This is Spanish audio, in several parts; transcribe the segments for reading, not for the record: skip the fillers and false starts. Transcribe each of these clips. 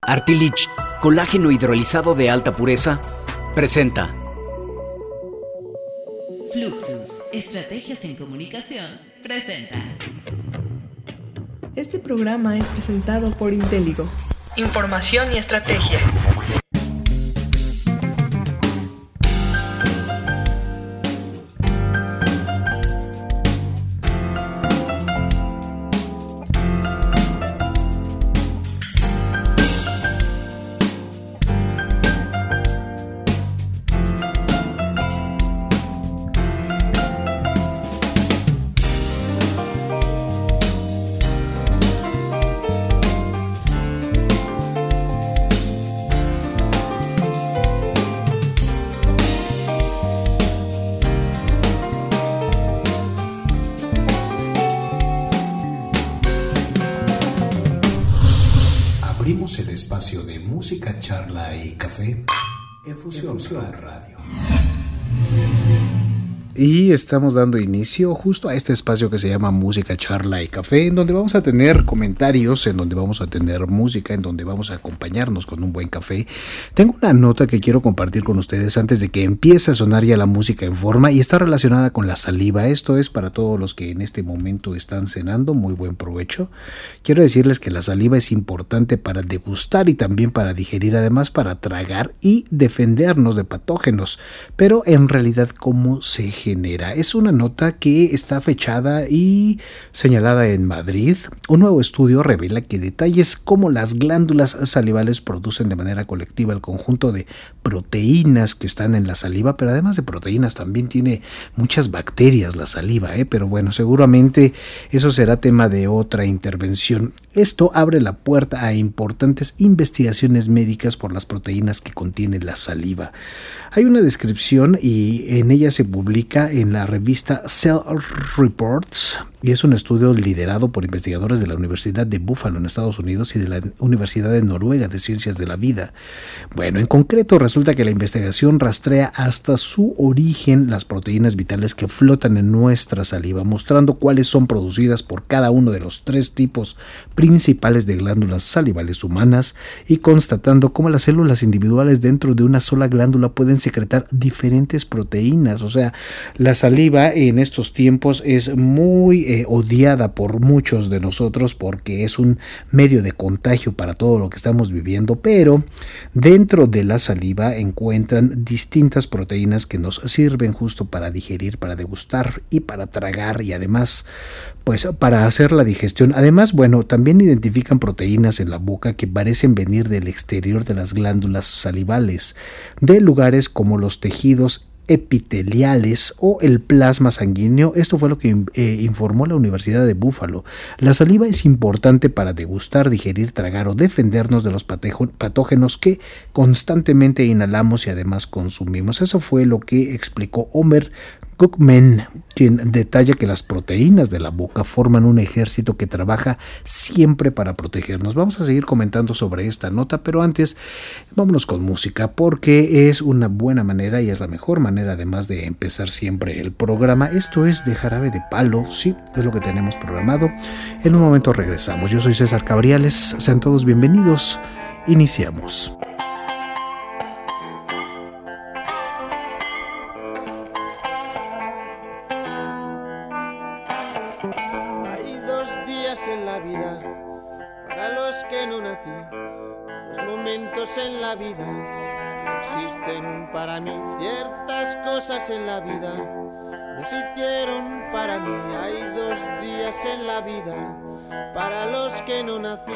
Artilich, colágeno hidrolizado de alta pureza, presenta Fluxus, Estrategias en Comunicación, presenta. Este programa es presentado por Intéligo. Información y estrategia. El espacio de música, charla y café en Fusión Radio. Y estamos dando inicio justo a este espacio que se llama Música, Charla y Café, en donde vamos a tener comentarios, en donde vamos a tener música, en donde vamos a acompañarnos con un buen café. Tengo una nota que quiero compartir con ustedes antes de que empiece a sonar ya la música en forma y está relacionada con la saliva. Esto es para todos los que en este momento están cenando, muy buen provecho. Quiero decirles que la saliva es importante para degustar y también para digerir, además para tragar y defendernos de patógenos. Pero en realidad, ¿cómo se genera? Es una nota que está fechada y señalada en Madrid. Un nuevo estudio revela que detalles como las glándulas salivales producen de manera colectiva el conjunto de proteínas que están en la saliva, pero además de proteínas también tiene muchas bacterias la saliva, pero bueno, seguramente eso será tema de otra intervención. Esto abre la puerta a importantes investigaciones médicas por las proteínas que contiene la saliva. Hay una descripción y en ella se publica en la revista Cell Reports y es un estudio liderado por investigadores de la Universidad de Buffalo en Estados Unidos y de la Universidad de Noruega de Ciencias de la Vida. Bueno, en concreto resulta que la investigación rastrea hasta su origen las proteínas vitales que flotan en nuestra saliva, mostrando cuáles son producidas por cada uno de los 3 tipos principales de glándulas salivales humanas y constatando cómo las células individuales dentro de una sola glándula pueden secretar diferentes proteínas. O sea, la saliva en estos tiempos es muy odiada por muchos de nosotros porque es un medio de contagio para todo lo que estamos viviendo, pero dentro de la saliva encuentran distintas proteínas que nos sirven justo para digerir, para degustar y para tragar y además pues para hacer la digestión. Además, bueno, también identifican proteínas en la boca que parecen venir del exterior de las glándulas salivales, de lugares como los tejidos epiteliales o el plasma sanguíneo. Esto fue lo que informó la Universidad de Buffalo. La saliva es importante para degustar, digerir, tragar o defendernos de los patógenos que constantemente inhalamos y además consumimos. Eso fue lo que explicó Homer Cookman, quien detalla que las proteínas de la boca forman un ejército que trabaja siempre para protegernos. Vamos a seguir comentando sobre esta nota, pero antes vámonos con música porque es una buena manera y es la mejor manera además de empezar siempre el programa. Esto es de Jarabe de Palo, sí, es lo que tenemos programado. En un momento regresamos. Yo soy César Cabriales, sean todos bienvenidos. Iniciamos. En la vida, para los que no nací, 2 momentos en la vida no existen para mí. Ciertas cosas en la vida no se hicieron para mí. Hay 2 días en la vida para los que no nací.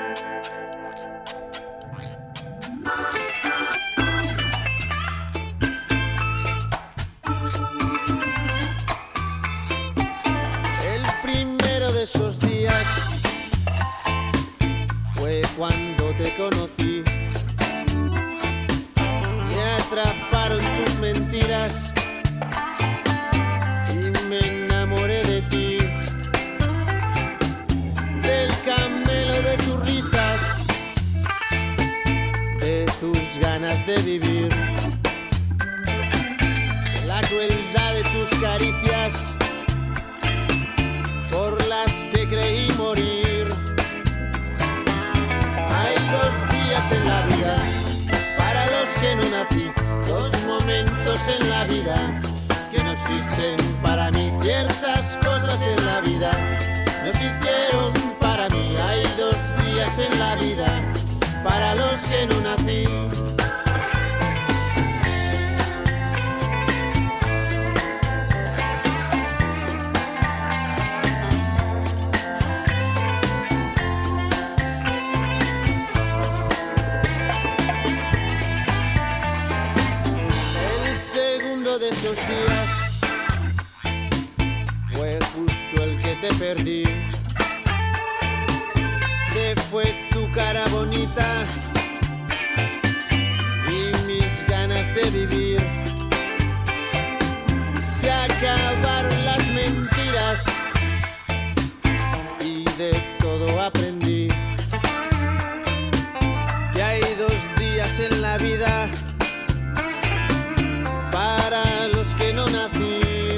El primero de esos días fue cuando te conocí. Me atraparon tus mentiras y me enamoré de ti, del camelo de tus risas, de tus ganas de vivir, de la crueldad de tus caricias por las que creí morir. Hay 2 días que no nací. El segundo de esos días fue justo el que te perdí. Se fue tu cara bonita y mis ganas de vivir. Se acabaron las mentiras y de todo aprendí. Que hay 2 días en la vida para los que no nací.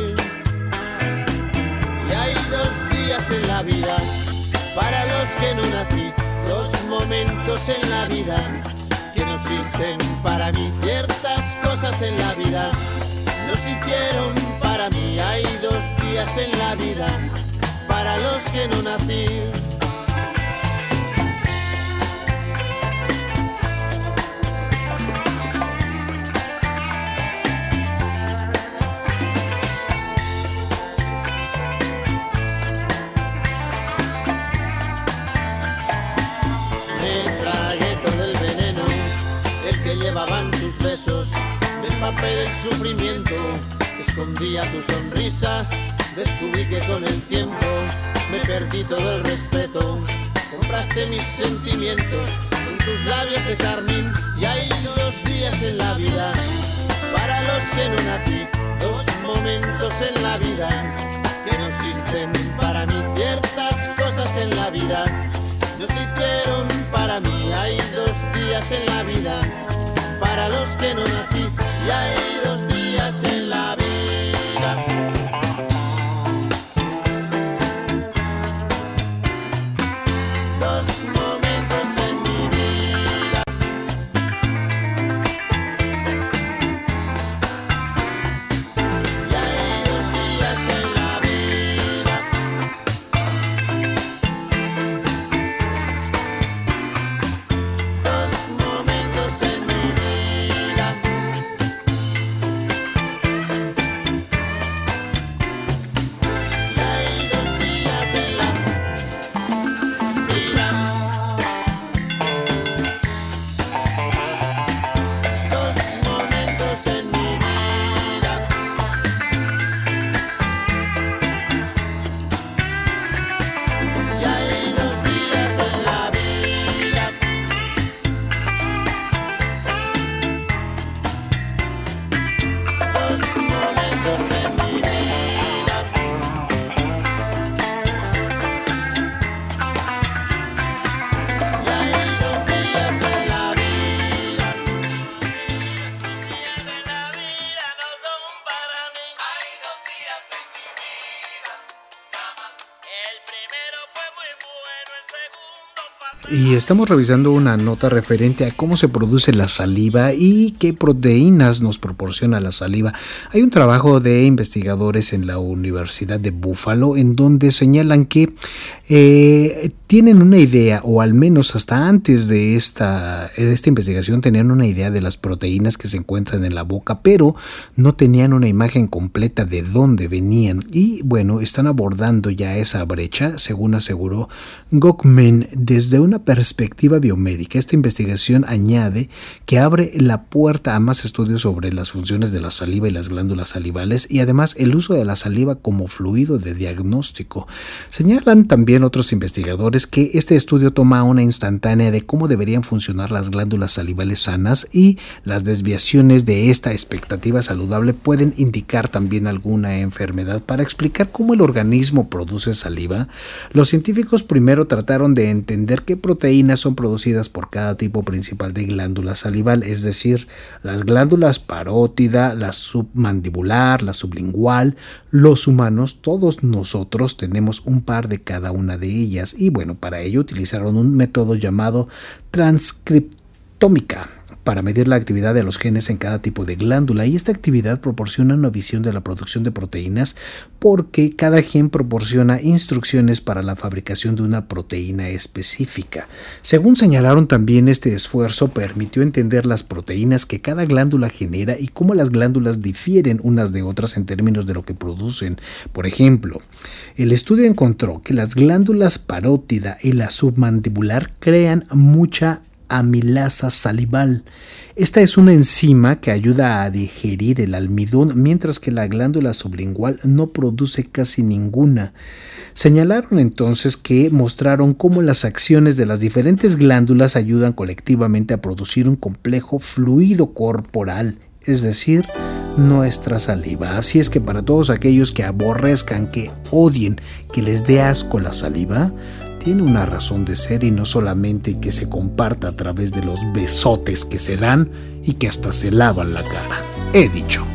Y hay 2 días en la vida para los que no nací, 2 momentos en la vida que no existen para mí. Ciertas cosas en la vida no se hicieron para mí. Hay 2 días en la vida para los que no nací. Llevaban tus besos, me empapé del sufrimiento, escondía tu sonrisa, descubrí que con el tiempo me perdí todo el respeto. Compraste mis sentimientos con tus labios de carmín. Y hay 2 días en la vida para los que no nací, 2 momentos en la vida que no existen para mí. Ciertas cosas en la vida no se hicieron para mí. Hay 2 días en la vida para los que no nací, y hay 2 días en la vida. Y estamos revisando una nota referente a cómo se produce la saliva y qué proteínas nos proporciona la saliva. Hay un trabajo de investigadores en la Universidad de Buffalo en donde señalan que tienen una idea, o al menos hasta antes de esta investigación tenían una idea de las proteínas que se encuentran en la boca, pero no tenían una imagen completa de dónde venían. Y bueno, están abordando ya esa brecha, según aseguró Gockman, desde una perspectiva biomédica. Esta investigación añade que abre la puerta a más estudios sobre las funciones de la saliva y las glándulas salivales, y además el uso de la saliva como fluido de diagnóstico. Señalan también otros investigadores que este estudio toma una instantánea de cómo deberían funcionar las glándulas salivales sanas, y las desviaciones de esta expectativa saludable pueden indicar también alguna enfermedad. Para explicar cómo el organismo produce saliva, los científicos primero trataron de entender qué proteínas son producidas por cada tipo principal de glándula salival, es decir, las glándulas parótida, la submandibular, la sublingual. Los humanos, todos nosotros, tenemos un par de cada una de ellas, y bueno, para ello utilizaron un método llamado transcriptómica para medir la actividad de los genes en cada tipo de glándula, y esta actividad proporciona una visión de la producción de proteínas porque cada gen proporciona instrucciones para la fabricación de una proteína específica. Según señalaron también, este esfuerzo permitió entender las proteínas que cada glándula genera y cómo las glándulas difieren unas de otras en términos de lo que producen. Por ejemplo, el estudio encontró que las glándulas parótida y la submandibular crean mucha amilasa salival. Esta es una enzima que ayuda a digerir el almidón, mientras que la glándula sublingual no produce casi ninguna. Señalaron entonces que mostraron cómo las acciones de las diferentes glándulas ayudan colectivamente a producir un complejo fluido corporal, es decir, nuestra saliva. Así es que para todos aquellos que aborrezcan, que odien, que les dé asco la saliva, tiene una razón de ser y no solamente que se comparta a través de los besotes que se dan y que hasta se lavan la cara. He dicho.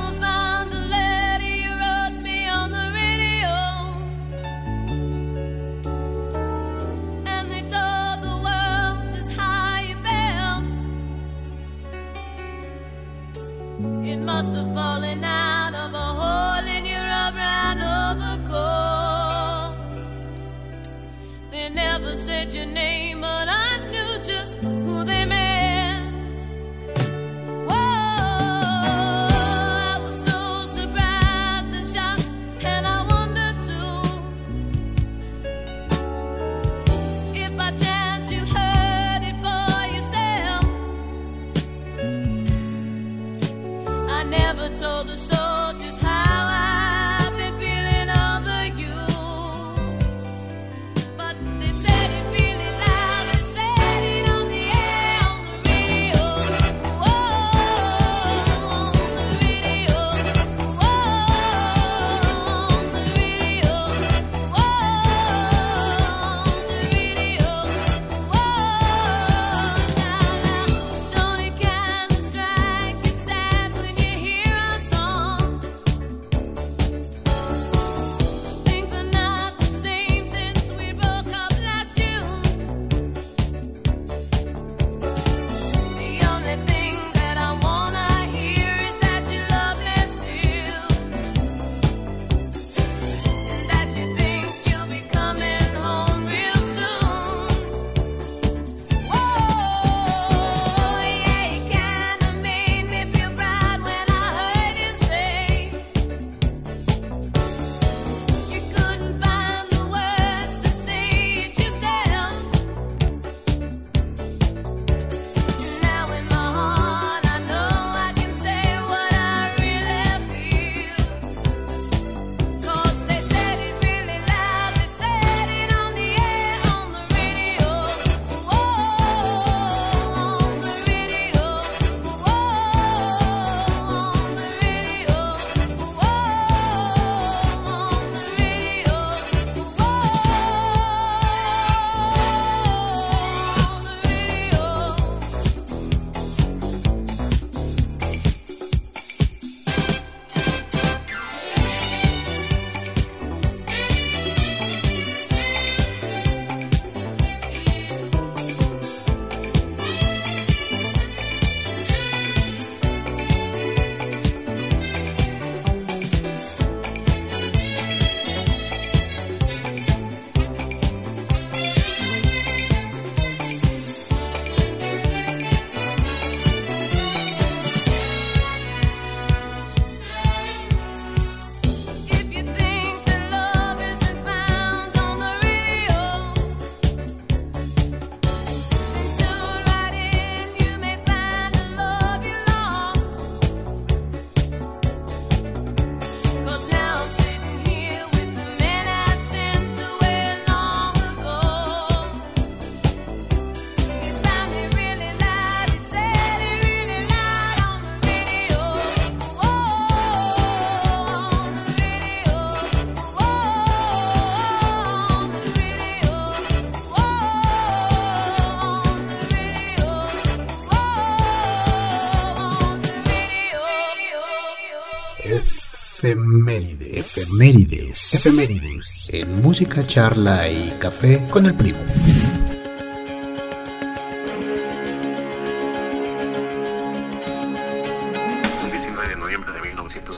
Efemérides. En música, charla y café con el primo.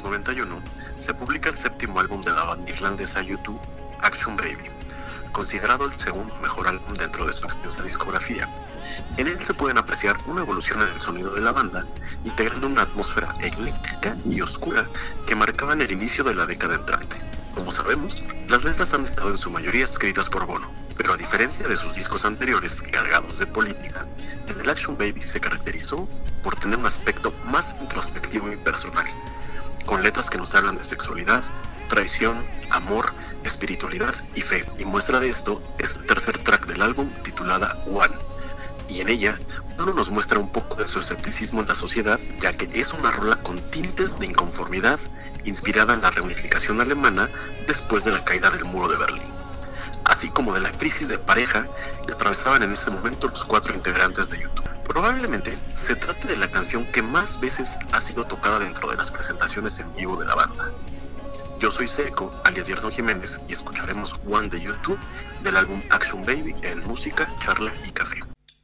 1991 se publica el séptimo álbum de la banda irlandesa U2, Action Baby, considerado el segundo mejor álbum dentro de su extensa discografía. En él se pueden apreciar una evolución en el sonido de la banda, integrando una atmósfera ecléctica y oscura que marcaban el inicio de la década entrante. Como sabemos, las letras han estado en su mayoría escritas por Bono, pero a diferencia de sus discos anteriores cargados de política, en el Action Baby se caracterizó por tener un aspecto más introspectivo y personal, con letras que nos hablan de sexualidad, traición, amor, espiritualidad y fe. Y muestra de esto es el tercer track del álbum, titulada One, y en ella Bono nos muestra un poco de su escepticismo en la sociedad, ya que es una rola con tintes de inconformidad, inspirada en la reunificación alemana después de la caída del muro de Berlín, así como de la crisis de pareja que atravesaban en ese momento los 4 integrantes de U2. Probablemente se trate de la canción que más veces ha sido tocada dentro de las presentaciones en vivo de la banda. Yo soy Seco, alias Gerson Jiménez, y escucharemos One de U2 del álbum Action Baby en Música, Charla y Café.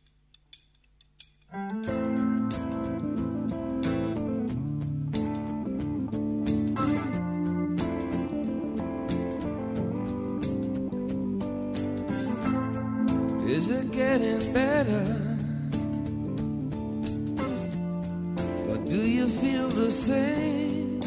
Is it getting better? Or do you feel the same?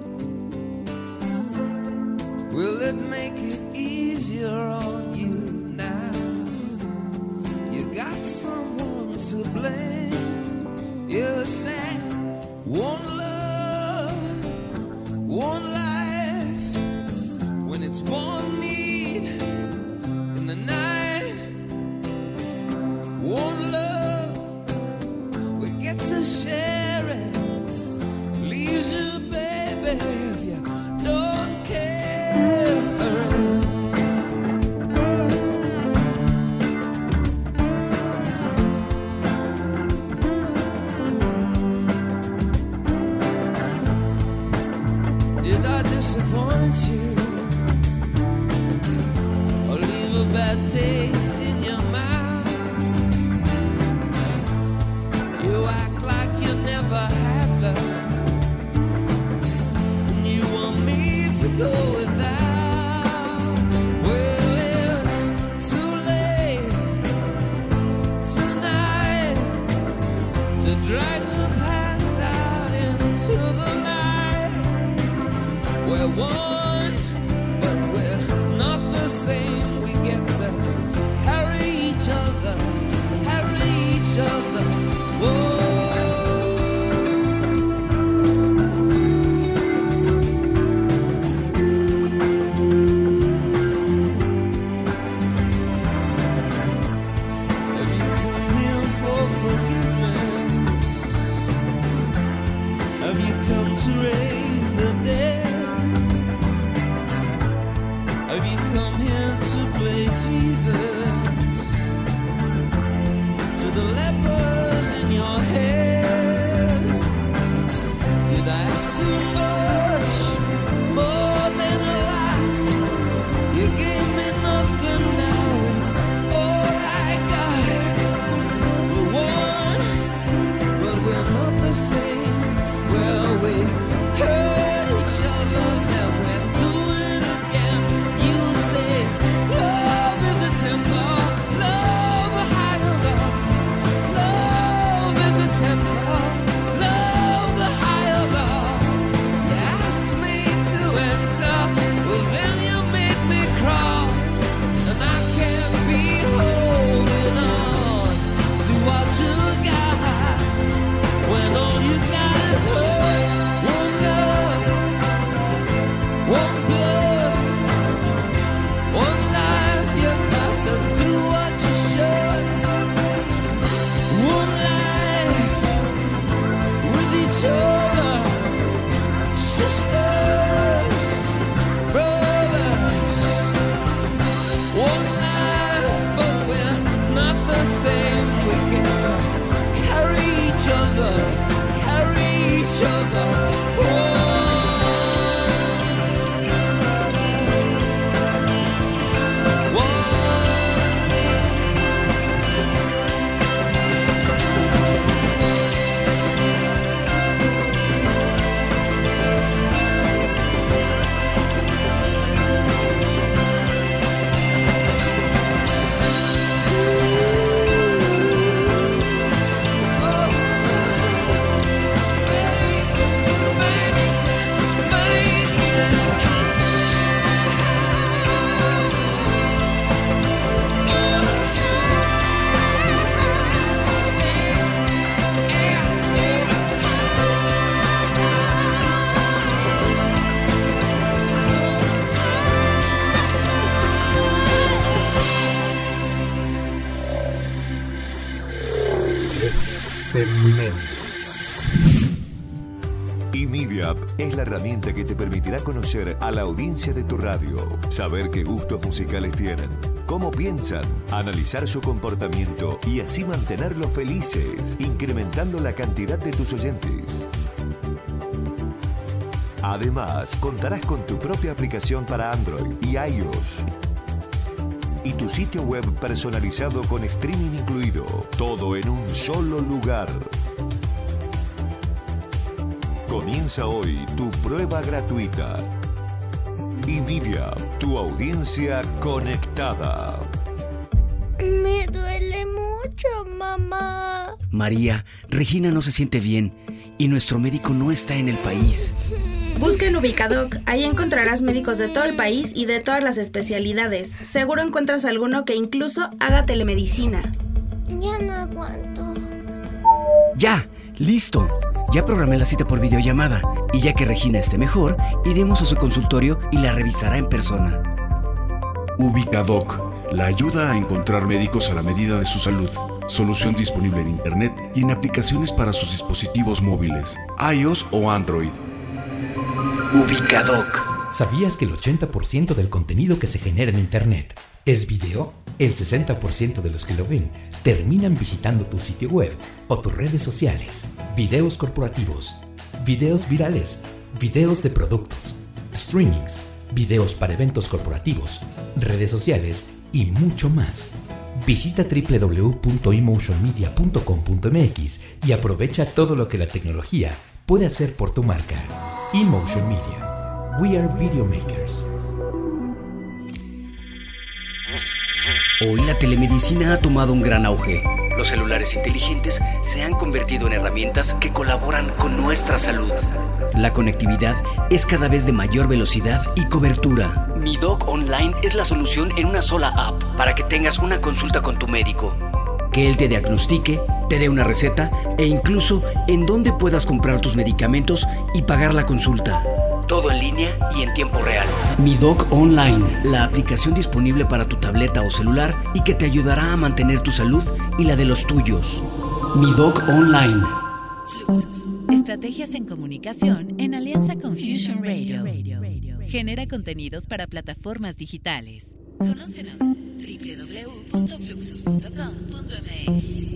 Will it make it easier on you now? You got someone to blame. You say, one love, one life. When it's one need in the night, one love, we get to share it. Leaves you, baby, if you don't care for it. Did I disappoint you? Or leave a bad taste in your mouth? You act like you never had love, and you want me to go without. Well, it's too late tonight to drag the past out into the light. We're one, but we're not the same. We get to carry each other, carry each other. Whoa. Have you come here for forgiveness? Have you come to raise the dead? Have you come here to play Jesus to the lepers in your head? Did I ask too much, more than a lot? You gave me nothing, now it's all I got. We're one, but we're not the same. Well, we hurt each Efemérides. eMedia es la herramienta que te permitirá conocer a la audiencia de tu radio, saber qué gustos musicales tienen, cómo piensan, analizar su comportamiento y así mantenerlos felices, incrementando la cantidad de tus oyentes. Además, contarás con tu propia aplicación para Android y iOS. Y tu sitio web personalizado con streaming incluido, todo en un solo lugar. Comienza hoy tu prueba gratuita. eMedia, tu audiencia conectada. Me duele mucho, mamá. María, Regina no se siente bien y nuestro médico no está en el país. Busca en Ubicadoc, ahí encontrarás médicos de todo el país y de todas las especialidades. Seguro encuentras alguno que incluso haga telemedicina. Ya no aguanto. ¡Ya! ¡Listo! Ya programé la cita por videollamada y ya que Regina esté mejor, iremos a su consultorio y la revisará en persona. Ubicadoc, la ayuda a encontrar médicos a la medida de su salud. Solución disponible en Internet y en aplicaciones para sus dispositivos móviles, iOS o Android. Ubicadoc. ¿Sabías que el 80% del contenido que se genera en Internet es video? El 60% de los que lo ven terminan visitando tu sitio web o tus redes sociales. Videos corporativos, videos virales, videos de productos, streamings, videos para eventos corporativos, redes sociales y mucho más. Visita www.emotionmedia.com.mx y aprovecha todo lo que la tecnología puede hacer por tu marca. eMotion Media. We are video makers. Hoy la telemedicina ha tomado un gran auge. Los celulares inteligentes se han convertido en herramientas que colaboran con nuestra salud. La conectividad es cada vez de mayor velocidad y cobertura. Mi Doc Online es la solución en una sola app para que tengas una consulta con tu médico. Que él te diagnostique, te dé una receta e incluso en dónde puedas comprar tus medicamentos y pagar la consulta. Todo en línea y en tiempo real. Mi Doc Online, la aplicación disponible para tu tableta o celular y que te ayudará a mantener tu salud y la de los tuyos. Mi Doc Online. Fluxus, estrategias en comunicación en alianza con Fusion Radio. Genera contenidos para plataformas digitales. Conócenos www.fluxus.com.mx.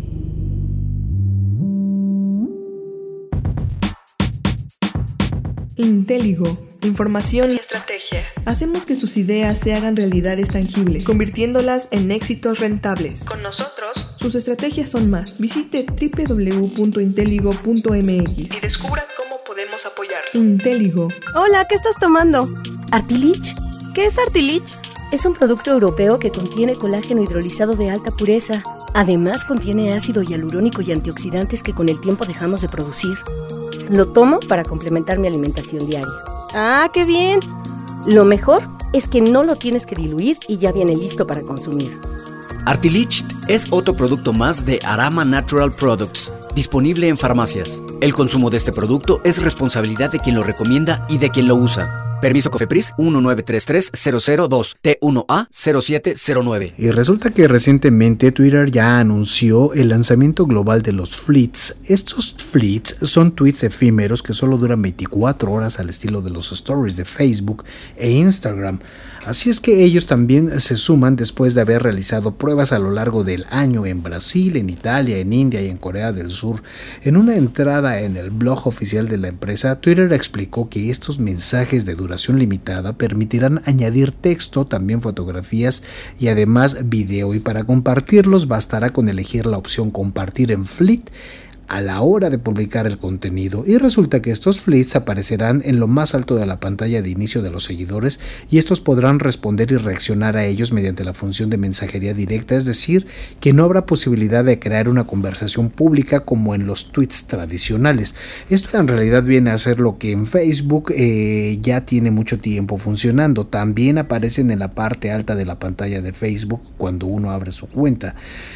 Intéligo. Información y estrategia. Hacemos que sus ideas se hagan realidades tangibles, convirtiéndolas en éxitos rentables. Con nosotros, sus estrategias son más. Visite www.intéligo.mx y descubra cómo podemos apoyarlo. Intéligo. Hola, ¿qué estás tomando? ¿Artilich? ¿Qué es Artilich? Es un producto europeo que contiene colágeno hidrolizado de alta pureza. Además, contiene ácido hialurónico y antioxidantes que con el tiempo dejamos de producir. Lo tomo para complementar mi alimentación diaria. ¡Ah, qué bien! Lo mejor es que no lo tienes que diluir y ya viene listo para consumir. Artilich es otro producto más de Arama Natural Products, disponible en farmacias. El consumo de este producto es responsabilidad de quien lo recomienda y de quien lo usa. Permiso COFEPRIS 1933002 T1A 0709. Y resulta que recientemente Twitter ya anunció el lanzamiento global de los Fleets. Estos Fleets son tweets efímeros que solo duran 24 horas al estilo de los stories de Facebook e Instagram. Así es que ellos también se suman después de haber realizado pruebas a lo largo del año en Brasil, en Italia, en India y en Corea del Sur. En una entrada en el blog oficial de la empresa, Twitter explicó que estos mensajes de duración limitada permitirán añadir texto, también fotografías y además video, y para compartirlos bastará con elegir la opción compartir en Fleet a la hora de publicar el contenido, y resulta que estos fleets aparecerán en lo más alto de la pantalla de inicio de los seguidores y estos podrán responder y reaccionar a ellos mediante la función de mensajería directa, es decir, que no habrá posibilidad de crear una conversación pública como en los tweets tradicionales. Esto en realidad viene a ser lo que en Facebook ya tiene mucho tiempo funcionando. También aparecen en la parte alta de la pantalla de Facebook cuando uno abre su cuenta.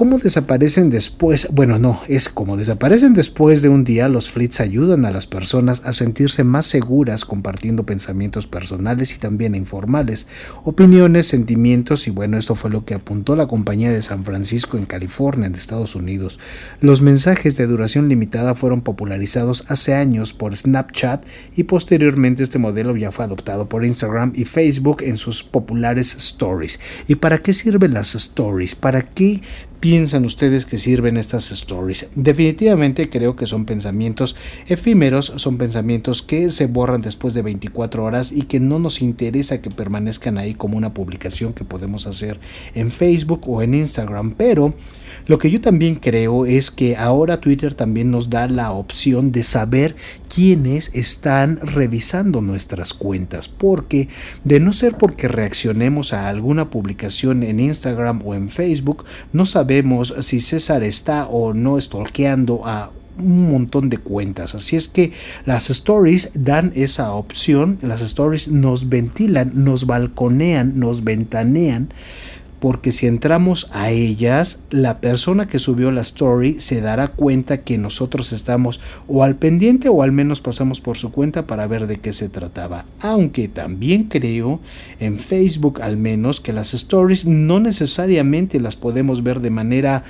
cómo desaparecen después, bueno, no, es como desaparecen después de un día, los flits ayudan a las personas a sentirse más seguras compartiendo pensamientos personales y también informales, opiniones, sentimientos, y bueno, esto fue lo que apuntó la compañía de San Francisco en California, en Estados Unidos. Los mensajes de duración limitada fueron popularizados hace años por Snapchat y posteriormente este modelo ya fue adoptado por Instagram y Facebook en sus populares stories. ¿Y para qué sirven las stories? ¿Para qué piensan ustedes que sirven estas stories? Definitivamente creo que son pensamientos efímeros, son pensamientos que se borran después de 24 horas y que no nos interesa que permanezcan ahí como una publicación que podemos hacer en Facebook o en Instagram, pero lo que yo también creo es que ahora Twitter también nos da la opción de saber quiénes están revisando nuestras cuentas, porque de no ser porque reaccionemos a alguna publicación en Instagram o en Facebook, no sabemos si César está o no stalkeando a un montón de cuentas. Así es que las stories dan esa opción, las stories nos ventilan, nos balconean, nos ventanean, porque si entramos a ellas, la persona que subió la story se dará cuenta que nosotros estamos o al pendiente o al menos pasamos por su cuenta para ver de qué se trataba. Aunque también creo, en Facebook al menos, que las stories no necesariamente las podemos ver de manera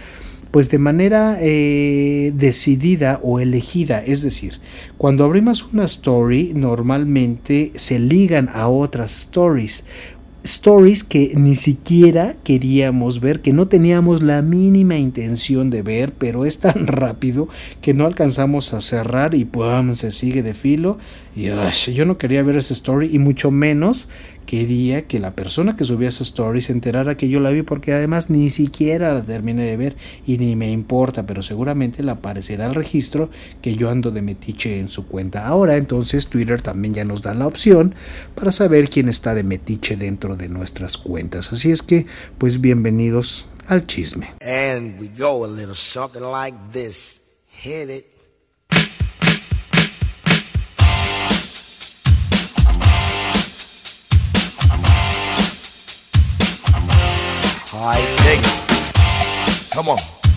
decidida o elegida. Es decir, cuando abrimos una story normalmente se ligan a otras stories que ni siquiera queríamos ver, que no teníamos la mínima intención de ver, pero es tan rápido que no alcanzamos a cerrar y ¡pum!, se sigue de filo. Y yo no quería ver esa story y mucho menos quería que la persona que subía esa story se enterara que yo la vi, porque además ni siquiera la terminé de ver y ni me importa, pero seguramente le aparecerá el registro que yo ando de metiche en su cuenta. Ahora entonces Twitter también ya nos da la opción para saber quién está de metiche dentro de nuestras cuentas. Así es que pues bienvenidos al chisme. And we go a little something like this. Hit it. I dig it. Come on.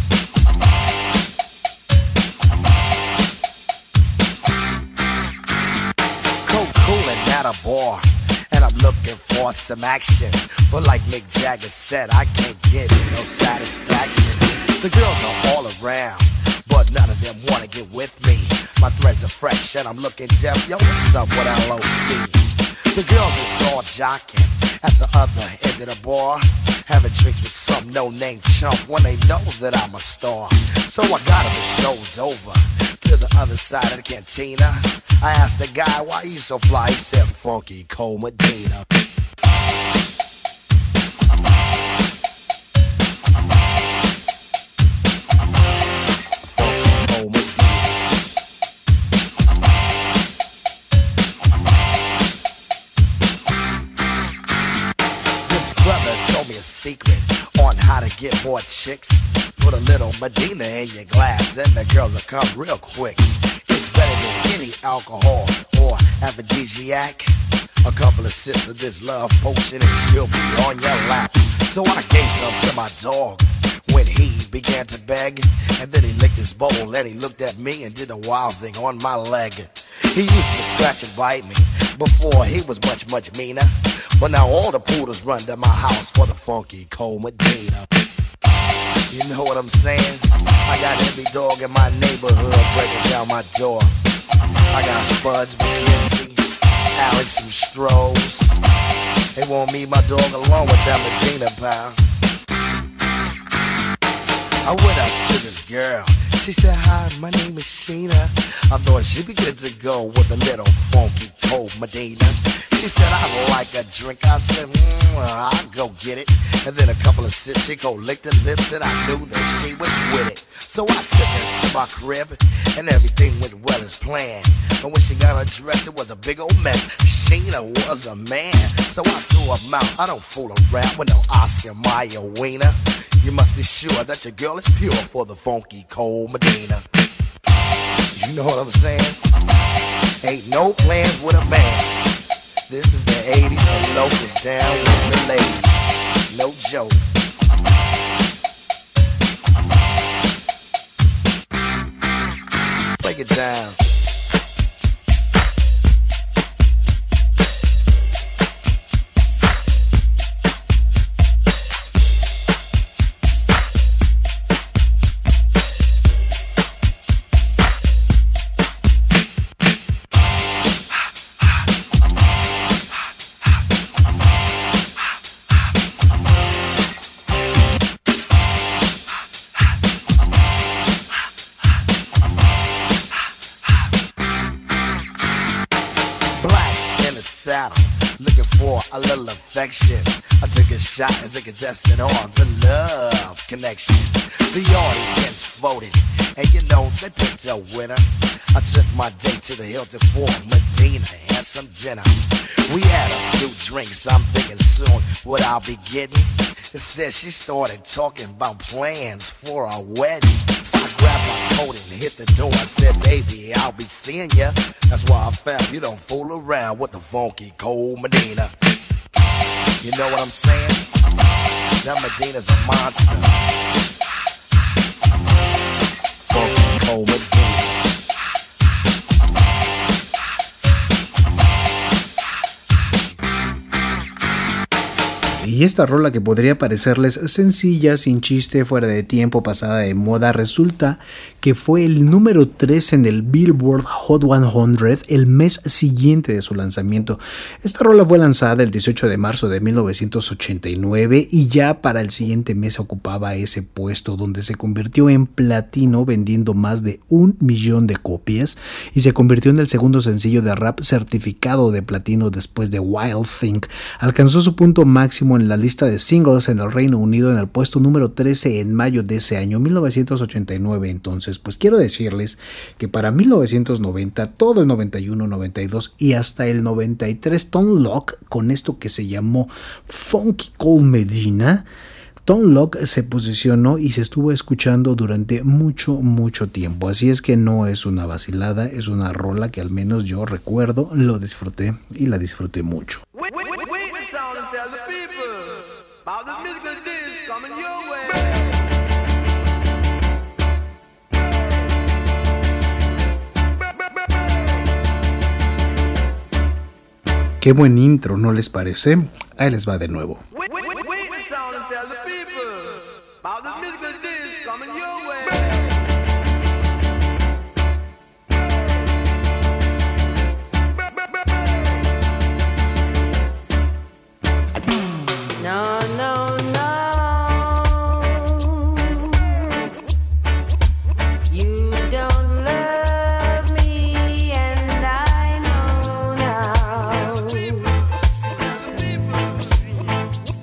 Coolin' at a bar, and I'm looking for some action. But like Mick Jagger said, I can't get no satisfaction. The girls are all around, but none of them wanna get with me. My threads are fresh, and I'm looking deaf. Yo, what's up with LOC? The girls is all jocking at the other end of the bar, having drinks with some no-name chump when they know that I'm a star. So I got him strolled over to the other side of the cantina. I asked the guy why he's so fly. He said, Funky Cole Medina. Secret on how to get more chicks. Put a little Medina in your glass and the girls will come real quick. It's better than any alcohol or aphrodisiac. A couple of sips of this love potion and she'll be on your lap. So I gave some to my dog when he began to beg, and then he licked his bowl and he looked at me and did a wild thing on my leg. He used to scratch and bite me before he was much, much meaner. But now all the poodles run to my house for the Funky Cole Medina. You know what I'm saying? I got every dog in my neighborhood breaking down my door. I got Spuds, McKenzie, Alex, and Strohs. They want me, my dog, along with that Medina, pal. I went up to this girl. She said, hi, my name is Sheena. I thought she'd be good to go with a little Funky Cole Medina. She said, I like a drink. I said, well, I'll go get it. And then a couple of sips, she go lick the lips, and I knew that she was with it. So I took her to my crib, and everything went well as planned. But when she got her dress, it was a big old mess. Sheena was a man, so I threw her out. I don't fool around with no Oscar Mayer wiener. You must be sure that your girl is pure for the Funky Cole Medina. You know what I'm saying? Ain't no plans with a man. This is the 80s and locals down with the ladies. No joke. break it down. Looking for a little affection. I took a shot as a contestant on the Love Connection. The audience voted, and you know they picked a winner. I took my date to the Hilton for Medina, had some dinner. We had a few drinks, I'm thinking soon what I'll be getting. Instead she started talking about plans for our wedding. So I grabbed my coat and hit the door. I said, baby, I'll be seeing ya. That's why I found you don't fool around with the funky cold Medina. You know what I'm saying? That Medina's a monster. Funky cold Medina. Y esta rola, que podría parecerles sencilla, sin chiste, fuera de tiempo, pasada de moda, resulta que fue el número 3 en el Billboard Hot 100 el mes siguiente de su lanzamiento. Esta rola fue lanzada el 18 de marzo de 1989 y ya para el siguiente mes ocupaba ese puesto, donde se convirtió en platino vendiendo más de 1 millón de copias y se convirtió en el segundo sencillo de rap certificado de platino después de Wild Thing. Alcanzó su punto máximo en la lista de singles en el Reino Unido en el puesto número 13 en mayo de ese año, 1989. Entonces, pues quiero decirles que para 1990, todo el 91, 92 y hasta el 93, Tone Loc, con esto que se llamó Funky Cold Medina, Tone Loc se posicionó y se estuvo escuchando durante mucho tiempo. Así es que no es una vacilada, es una rola que al menos yo recuerdo, lo disfruté y la disfruté mucho. Qué buen intro, ¿no les parece? Ahí les va de nuevo. No, no, no. You don't love me, and I know now.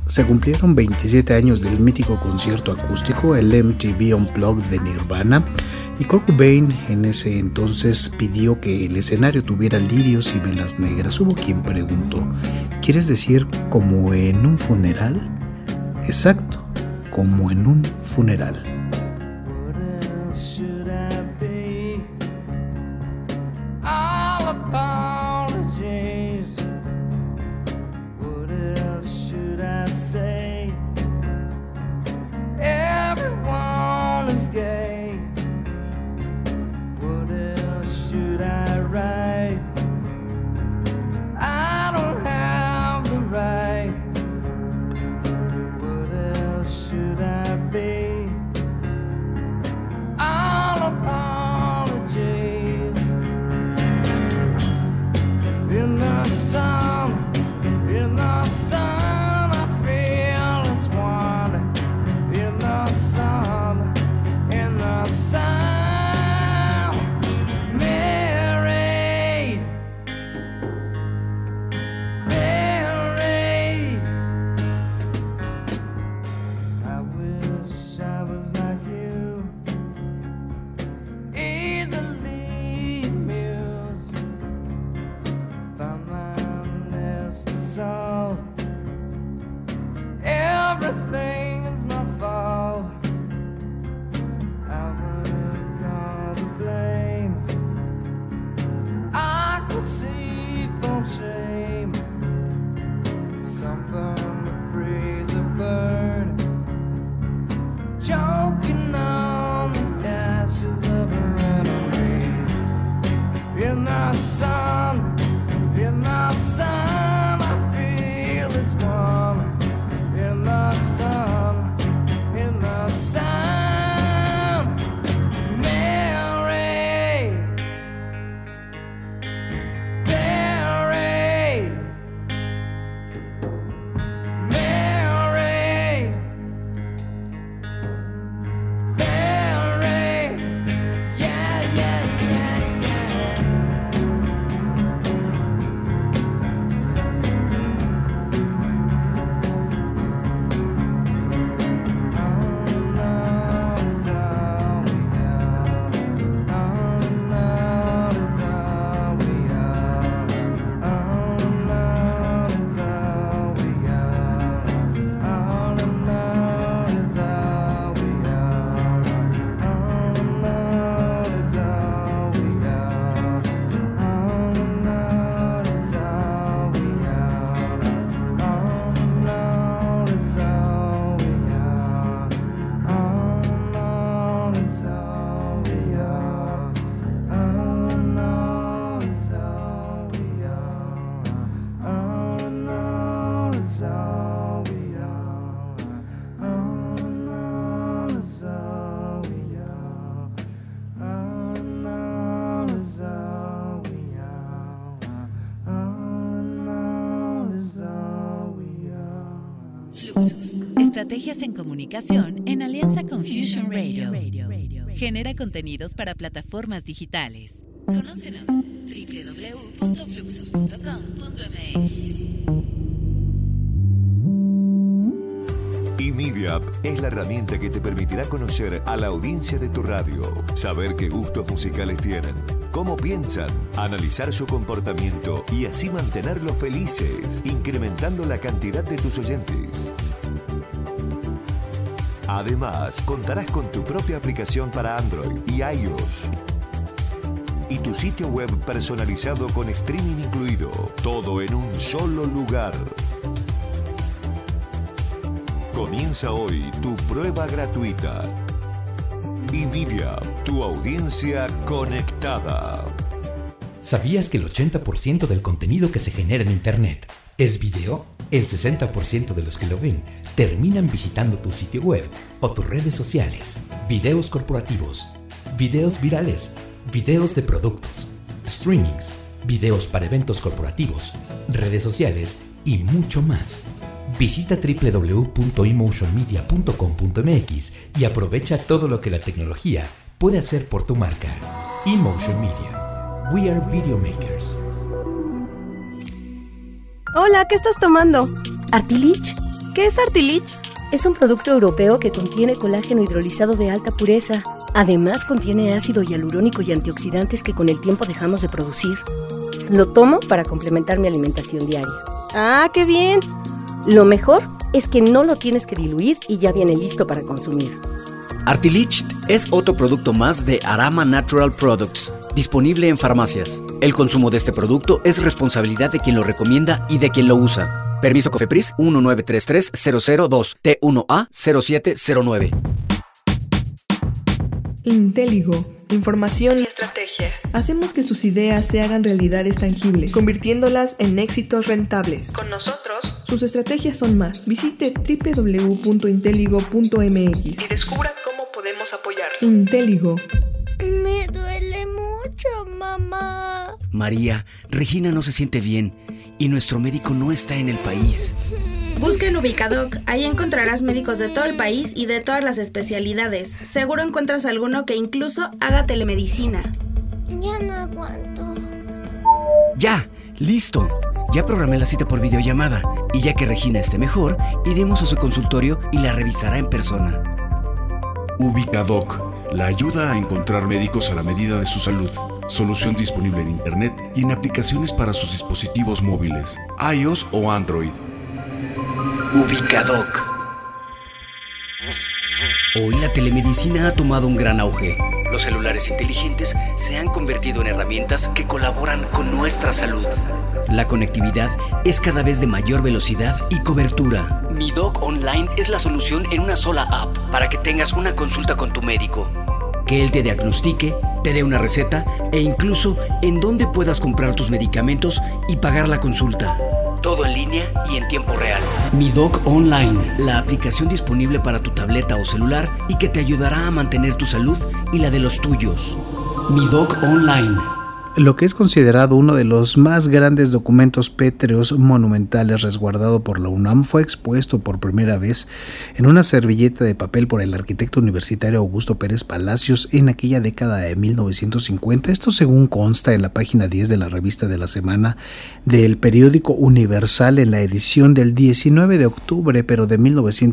se cumplieron 27 años del mítico concierto acústico, el MTV Unplugged de Nirvana, y Kurt Cobain en ese entonces pidió que el escenario tuviera lirios y velas negras. Hubo quien preguntó, ¿quieres decir como en un funeral? Exacto, como en un funeral. Fluxus, estrategias en comunicación en alianza con Fusion Radio. Genera contenidos para plataformas digitales. Conócenos www.fluxus.com.mx. eMedia es la herramienta que te permitirá conocer a la audiencia de tu radio, saber qué gustos musicales tienen, cómo piensan, analizar su comportamiento y así mantenerlos felices, incrementando la cantidad de tus oyentes. Además, contarás con tu propia aplicación para Android y iOS. Y tu sitio web personalizado con streaming incluido, todo en un solo lugar. Comienza hoy tu prueba gratuita. eMedia, tu audiencia conectada. ¿Sabías que el 80% del contenido que se genera en Internet es video? El 60% de los que lo ven terminan visitando tu sitio web o tus redes sociales. Videos corporativos, videos virales, videos de productos, streamings, videos para eventos corporativos, redes sociales y mucho más. Visita www.emotionmedia.com.mx y aprovecha todo lo que la tecnología puede hacer por tu marca. Emotion Media. We are video makers. Hola, ¿qué estás tomando? ¿Artilich? ¿Qué es Artilich? Es un producto europeo que contiene colágeno hidrolizado de alta pureza. Además, contiene ácido hialurónico y antioxidantes que con el tiempo dejamos de producir. Lo tomo para complementar mi alimentación diaria. ¡Ah, qué bien! Lo mejor es que no lo tienes que diluir y ya viene listo para consumir. Artilich es otro producto más de Arama Natural Products, disponible en farmacias. El consumo de este producto es responsabilidad de quien lo recomienda y de quien lo usa. Permiso COFEPRIS 1933002 T1A 0709. Intéligo. Información y estrategia. Hacemos que sus ideas se hagan realidades tangibles, convirtiéndolas en éxitos rentables. Con nosotros, sus estrategias son más. Visite www.inteligo.mx y descubra cómo podemos apoyarlo. Intéligo. Me duele mucho, mamá. María, Regina no se siente bien y nuestro médico no está en el país. Busca en Ubicadoc, ahí encontrarás médicos de todo el país y de todas las especialidades. Seguro encuentras alguno que incluso haga telemedicina. Ya no aguanto. ¡Ya! ¡Listo! Ya programé la cita por videollamada y ya que Regina esté mejor, iremos a su consultorio y la revisará en persona. Ubicadoc, la ayuda a encontrar médicos a la medida de su salud. Solución disponible en Internet y en aplicaciones para sus dispositivos móviles, iOS o Android. Ubicadoc. Hoy la telemedicina ha tomado un gran auge. Los celulares inteligentes se han convertido en herramientas que colaboran con nuestra salud. La conectividad es cada vez de mayor velocidad y cobertura. Mi Doc Online es la solución en una sola app para que tengas una consulta con tu médico. Que él te diagnostique, te dé una receta e incluso en dónde puedas comprar tus medicamentos y pagar la consulta. Todo en línea y en tiempo real. Mi Doc Online, la aplicación disponible para tu tableta o celular y que te ayudará a mantener tu salud y la de los tuyos. Mi Doc Online. Lo que es considerado uno de los más grandes documentos pétreos monumentales resguardado por la UNAM fue expuesto por primera vez en una servilleta de papel por el arquitecto universitario Augusto Pérez Palacios en aquella década de 1950. Esto según consta en la página 10 de la revista de la semana del periódico Universal en la edición del 19 de octubre, pero de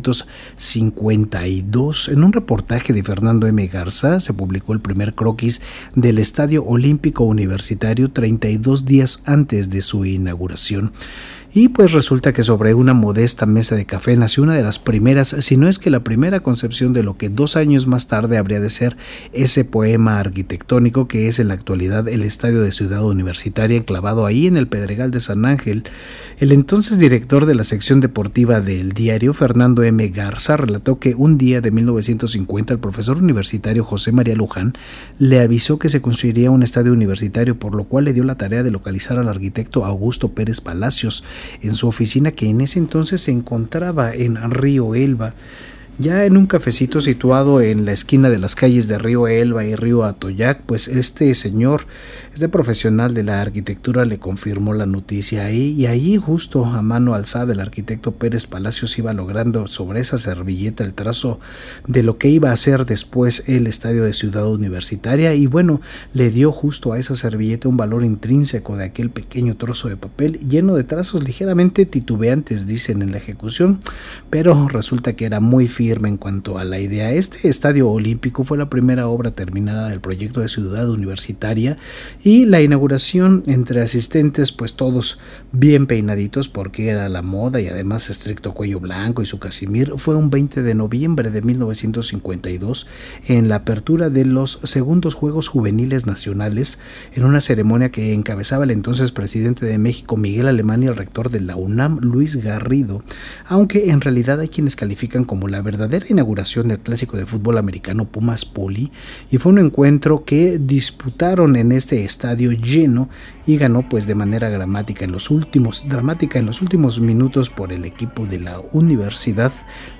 1952. En un reportaje de Fernando M. Garza se publicó el primer croquis del Estadio Olímpico Universitario 32 días antes de su inauguración. Y pues resulta que sobre una modesta mesa de café nació una de las primeras, si no es que la primera concepción de lo que 2 años más tarde habría de ser ese poema arquitectónico que es en la actualidad el Estadio de Ciudad Universitaria, enclavado ahí en el Pedregal de San Ángel. El entonces director de la sección deportiva del diario, Fernando M. Garza, relató que un día de 1950 el profesor universitario José María Luján le avisó que se construiría un estadio universitario, por lo cual le dio la tarea de localizar al arquitecto Augusto Pérez Palacios en su oficina, que en ese entonces se encontraba en Río Elba, ya en un cafecito situado en la esquina de las calles de Río Elba y Río Atoyac. Pues este señor, este profesional de la arquitectura, le confirmó la noticia ahí, y ahí justo a mano alzada el arquitecto Pérez Palacios iba logrando sobre esa servilleta el trazo de lo que iba a ser después el Estadio de Ciudad Universitaria, y bueno, le dio justo a esa servilleta un valor intrínseco de aquel pequeño trozo de papel lleno de trazos ligeramente titubeantes, dicen en la ejecución, pero resulta que era muy firme en cuanto a la idea. Este estadio olímpico fue la primera obra terminada del proyecto de Ciudad Universitaria, y la inauguración entre asistentes, pues todos bien peinaditos porque era la moda, y además estricto cuello blanco y su casimir, fue un 20 de noviembre de 1952 en la apertura de los segundos Juegos Juveniles Nacionales, en una ceremonia que encabezaba el entonces presidente de México Miguel Alemán y el rector de la UNAM Luis Garrido, aunque en realidad hay quienes califican como la verdadera inauguración del clásico de fútbol americano Pumas Poli, y fue un encuentro que disputaron en este estadio lleno y ganó pues de manera dramática en los últimos minutos por el equipo de la universidad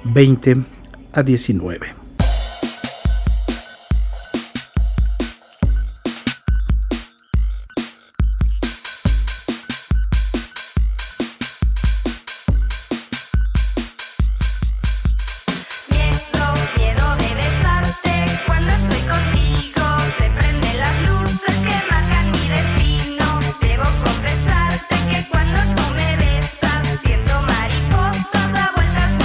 20-19. Confesarte que cuando tú me besas siento mariposas da vueltas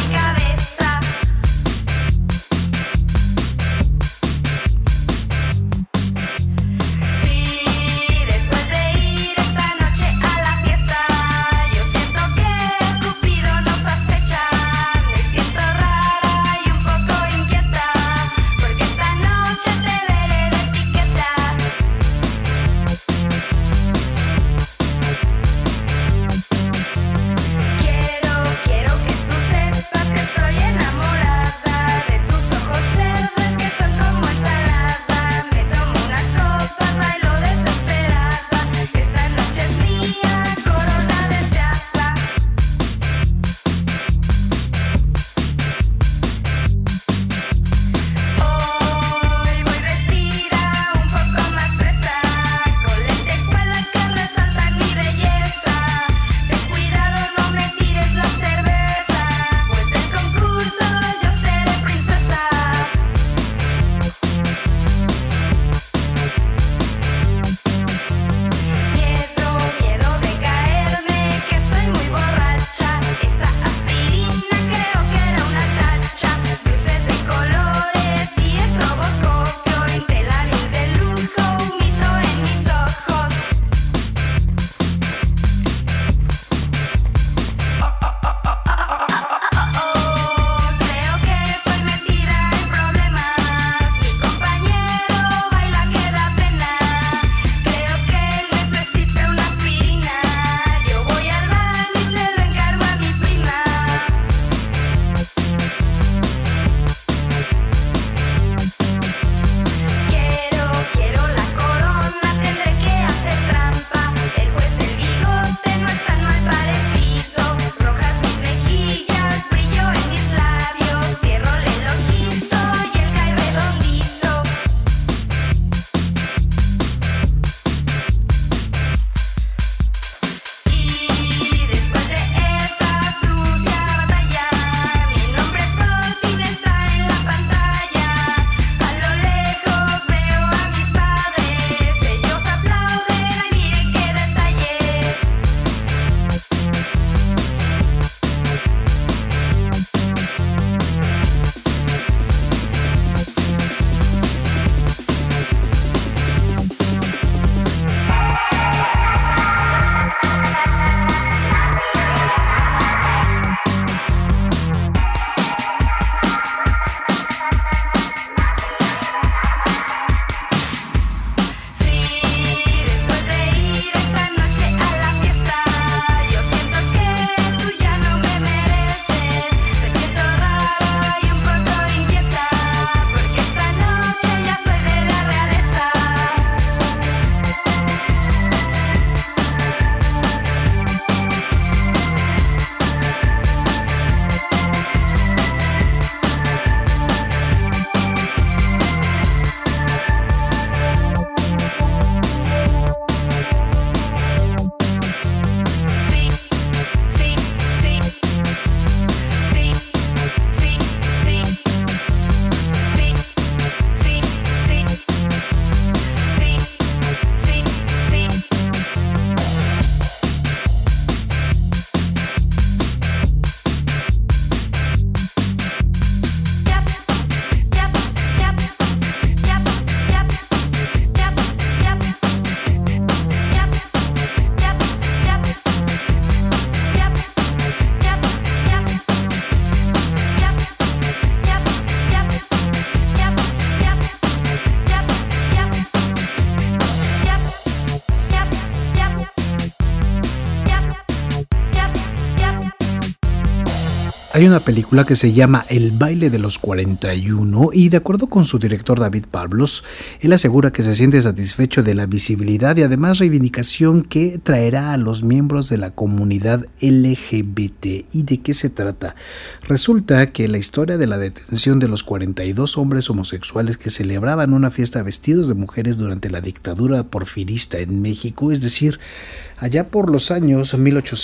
Hay una película que se llama El baile de los 41 y de acuerdo con su director David Pablos, él asegura que se siente satisfecho de la visibilidad y además reivindicación que traerá a los miembros de la comunidad LGBT. ¿Y de qué se trata? Resulta que la historia de la detención de los 42 hombres homosexuales que celebraban una fiesta vestidos de mujeres durante la dictadura porfirista en México, es decir, allá por los años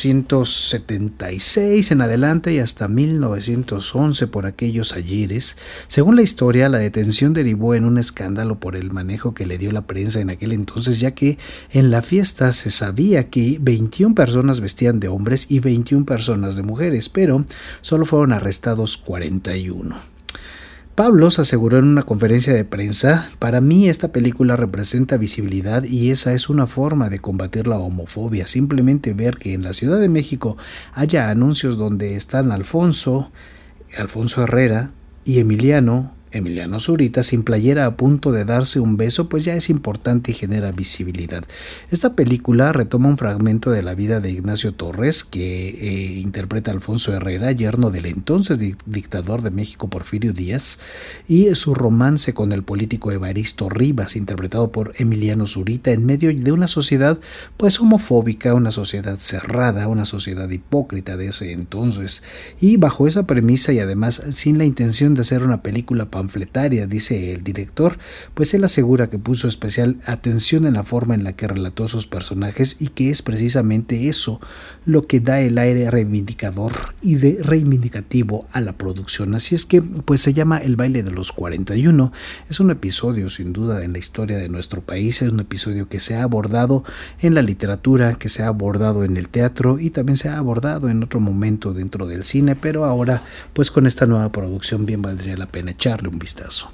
1876 en adelante y hasta 1911 por aquellos ayeres. Según la historia, la detención derivó en un escándalo por el manejo que le dio la prensa en aquel entonces, ya que en la fiesta se sabía que 21 personas vestían de hombres y 21 personas de mujeres, pero solo fueron arrestados 41. Pablos aseguró en una conferencia de prensa: para mí esta película representa visibilidad y esa es una forma de combatir la homofobia. Simplemente ver que en la Ciudad de México haya anuncios donde están Alfonso Herrera y Emiliano Zurita sin playera a punto de darse un beso, pues ya es importante y genera visibilidad. Esta película retoma un fragmento de la vida de Ignacio Torres, que interpreta a Alfonso Herrera, yerno del entonces dictador de México Porfirio Díaz, y su romance con el político Evaristo Rivas, interpretado por Emiliano Zurita, en medio de una sociedad pues homofóbica, una sociedad cerrada, una sociedad hipócrita de ese entonces. Y bajo esa premisa y además sin la intención de hacer una película panfletaria, dice el director, pues él asegura que puso especial atención en la forma en la que relató a sus personajes y que es precisamente eso lo que da el aire reivindicador y reivindicativo a la producción. Así es que pues se llama El baile de los 41. Es un episodio sin duda en la historia de nuestro país, es un episodio que se ha abordado en la literatura, que se ha abordado en el teatro y también se ha abordado en otro momento dentro del cine, pero ahora pues con esta nueva producción bien valdría la pena echarle un vistazo.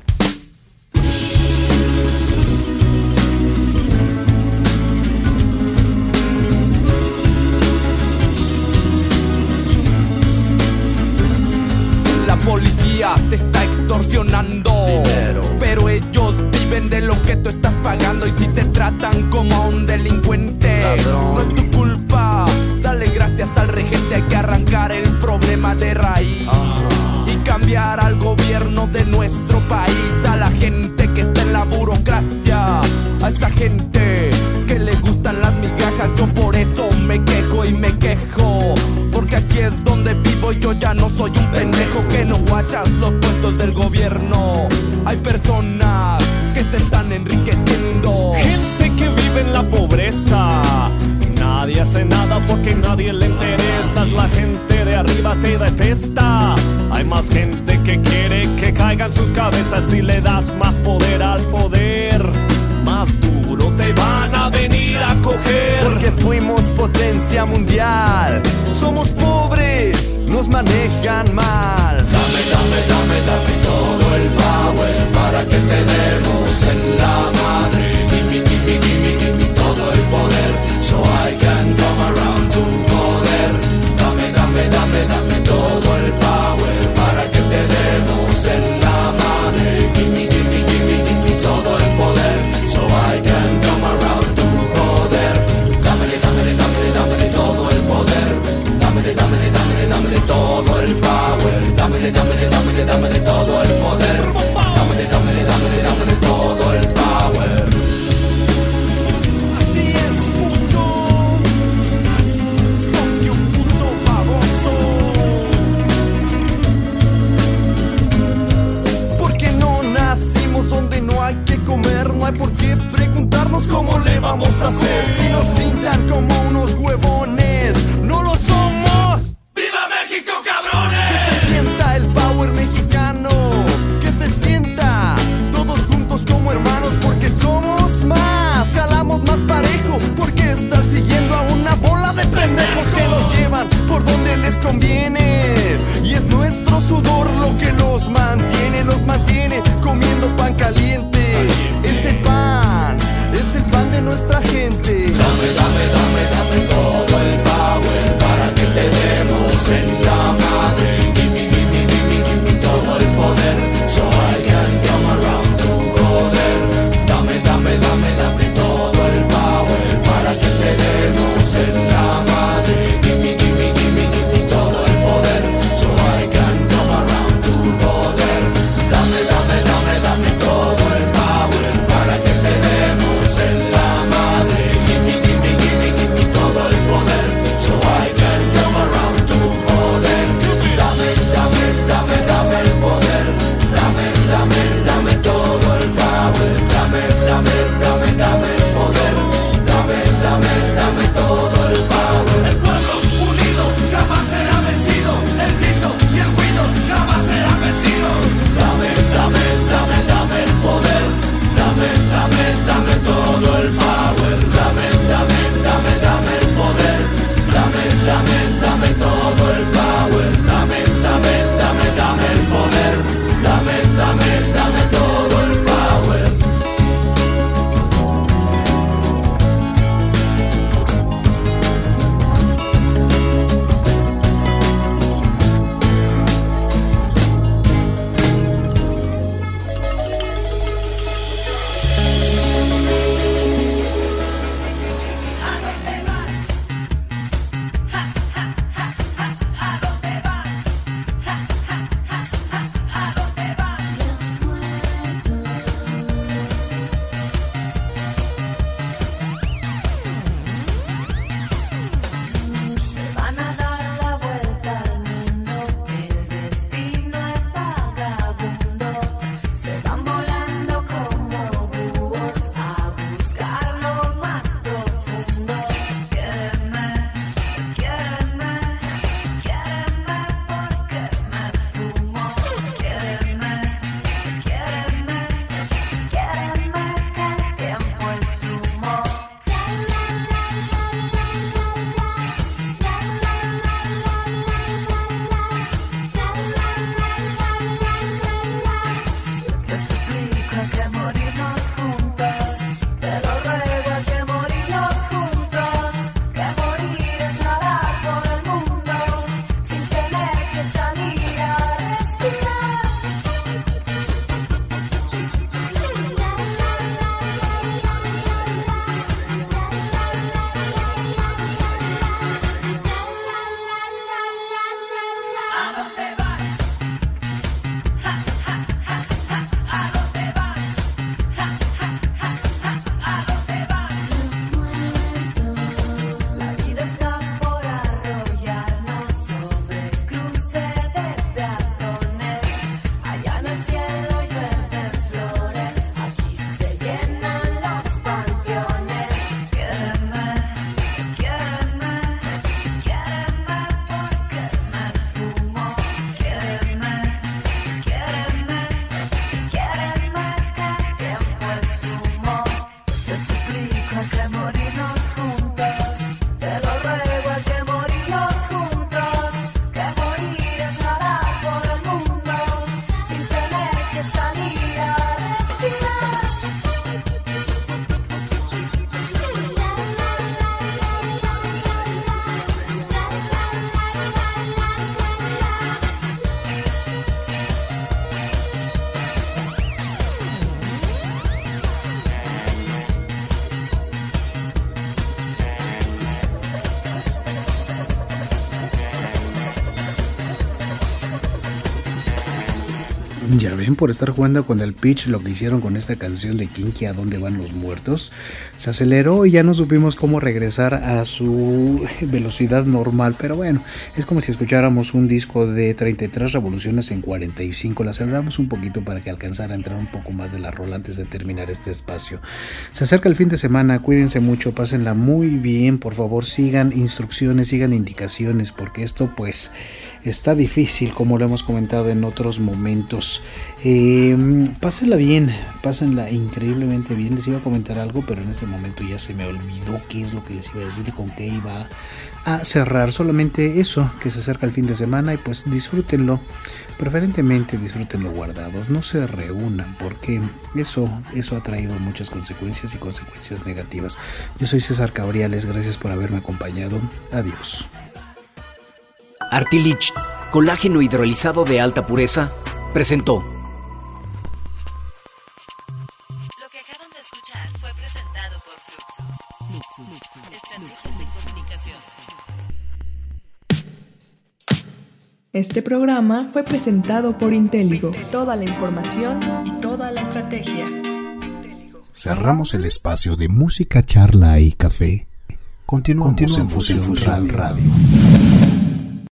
La policía te está extorsionando dinero, pero ellos viven de lo que tú estás pagando. Y si te tratan como a un delincuente, ladrón, no es tu culpa. Dale gracias al regente, hay que arrancar el problema de raíz. Y cambiar al gobierno de nuestro país, a la gente que está en la burocracia, a esa gente que le gustan las migajas. Yo por eso me quejo y me quejo, porque aquí es donde vivo y yo ya no soy un pendejo que no guachas los puestos del gobierno. Hay personas que se están enriqueciendo, gente que vive en la pobreza. Nadie hace nada porque nadie le interesas. La gente de arriba te detesta. Hay más gente que quiere que caigan sus cabezas. Si le das más poder al poder, más duro te van a venir a coger. Porque fuimos potencia mundial. Somos pobres, nos manejan mal. Dame, dame, dame, dame todo el power para que te demos en la madre. Gimme, gimme, gimme, gimme todo el poder, so I can come around to joder. Dame, dame, dame, dame todo el power para que te demos en la madre. Gimme, gimme, gimme, gimme todo el poder, so I can come around to joder. Dámele, dámele, dámele, dámele todo el poder. Dámele, dámele, dámele, dámele todo el power. Dámele, dámele, dámele, dámele todo el poder. Dámele, dámele, dámele, dámele todo el power. Así es, puto. Fuck you, puto baboso. Porque no nacimos donde no hay que comer. No hay por qué preguntarnos cómo le vamos a hacer. Si nos pintan como unos huevones, no lo somos. ¡Viva México, cabrones! Que se sienta el power mexicano, que se sienta todos juntos como hermanos, porque somos más, jalamos más parejo, porque estar siguiendo a una bola de pendejos que nos llevan por donde les conviene. Y es nuestro sudor lo que los mantiene comiendo pan caliente. Ese pan es el pan de nuestra gente. Dame, dame, dame, dame todo el Ya ven, por estar jugando con el pitch, lo que hicieron con esta canción de Kinky, ¿A dónde van los muertos? Se aceleró y ya no supimos cómo regresar a su velocidad normal, pero bueno, es como si escucháramos un disco de 33 revoluciones en 45, la aceleramos un poquito para que alcanzara a entrar un poco más de la rola antes de terminar este espacio. Se acerca el fin de semana, cuídense mucho, pásenla muy bien, por favor sigan instrucciones, sigan indicaciones, porque esto pues está difícil, como lo hemos comentado en otros momentos. Pásenla bien, pásenla increíblemente bien. Les iba a comentar algo, pero en este momento ya se me olvidó qué es lo que les iba a decir y con qué iba a cerrar. Solamente eso, que se acerca el fin de semana y pues disfrútenlo, preferentemente disfrútenlo guardados, no se reúnan, porque eso ha traído muchas consecuencias y consecuencias negativas. Yo soy César Cabriales, gracias por haberme acompañado. Adiós. Artilich, colágeno hidrolizado de alta pureza, presentó. Lo que acaban de escuchar fue presentado por Fluxus. Estrategias en comunicación. Este programa fue presentado por Intéligo. Toda la información y toda la estrategia. Cerramos el espacio de música, charla y café. Continuamos en Fusión Radio.